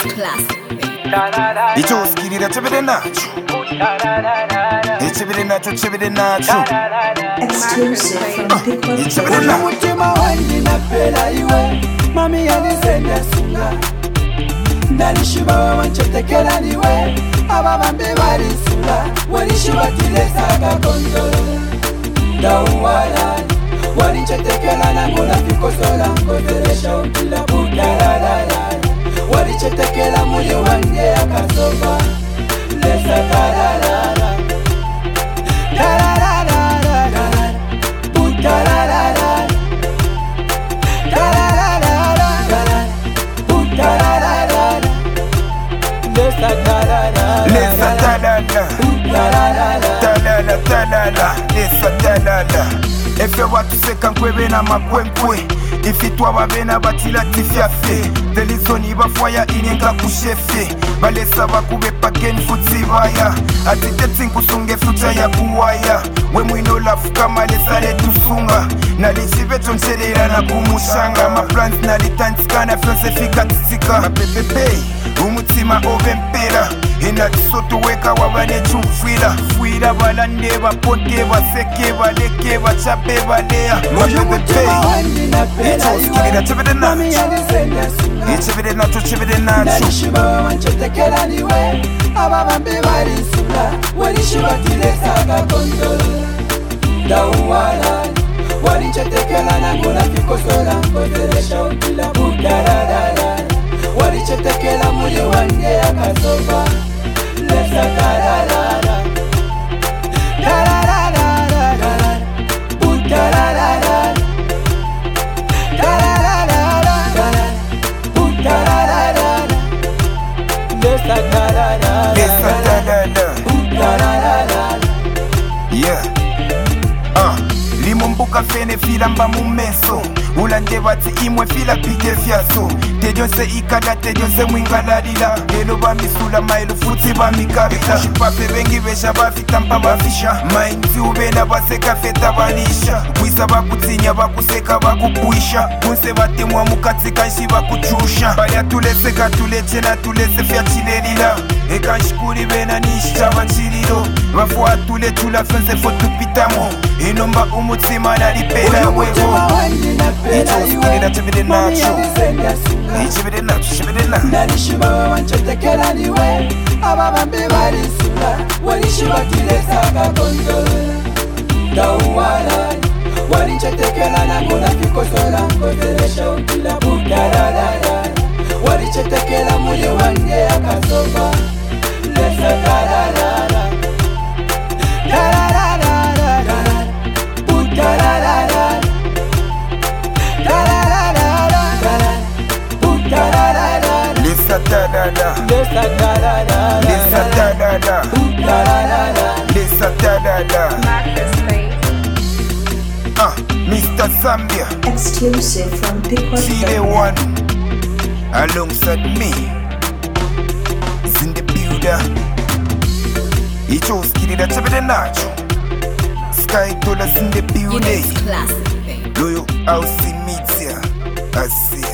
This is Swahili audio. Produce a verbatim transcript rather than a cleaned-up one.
classic. Icho skirira chebede nacho. Chebede nacho, chebede nacho. Exclusive from Pickle. Chebede nacho. Mutima wanjye napera iwe mami yanisenda sunga ndanishiba wanchetekera niwe ababambi barisula wanishiba tilesa kakondolo ndauwala wanichetekera nangona fikosola nkozeresha ukila budararara wanichetekera muli wange akasoma lesa kararara kararara budararara Lesa talala, talala, talala, lesa talala. Efe watu seka nkwebe na makwenkwe ifitwa babena batila tifyafe delizoni bafwaya inenga kushefe balesa bakube paken futsibaya atiteti nkusunge futa ya kuwaya we mwino lafuka malesa letusunga nalizibeto nserera na kumushanga maplans nalitantikana fyonse fikatisika mapepepe umutima ovempera enatisoto weka wabane chufwila fwila balande bapote baseke baleke bachape balea mapepepe icho skirira chebede nacho chebede nacho chebede nacho ndanishiba wanchetekera niwe ababambi barisula wanishiba tilesa kakondolo ndauwala wanichetekera nangona fikosola nkozeresha ukila budararara wanichetekera muli wange akasoma lesa kararara kararara budararara kararara budararara lesa kararara lesa talala budararara yeah uh. limombuka fene filamba mumeso ulande bati imwe fila pike fyaso tejonse ikada tejonse mwingalalila lelo bamisula mailu futi bamikabila shipape bengi besha bafitampa bafisha mainzi ubena baseka feta banisha wisa bakutinya bakuseka bakupwisha kunse batemwa mukatsika nshi bakuchusha balya tuleseka tulechena tulese fyachilelila ekanshikuli bena nisha bachililo bafwa tule tulafense fotupitamo inomba umutima nalipela wewo icho skirira chebede nacho chebede nacho chebede nacho ndanishiba wanchetekera niwe ababambi barisula wanishiba tilesa kakondolo ndauwala wanichetekera nangona fikosola nkozeresha ukila budararara wanichetekera muli wange akasoma lesa kararara kararara budararara lesa talala lesa kararara lesa talala lesa talala ah Mister Zambia Exclusive from Pickle. Chile one alongside me is in the building. Icho skirira chebede nacho Sky dollars in the You know building. it's classic, baby. Loyo house in media I see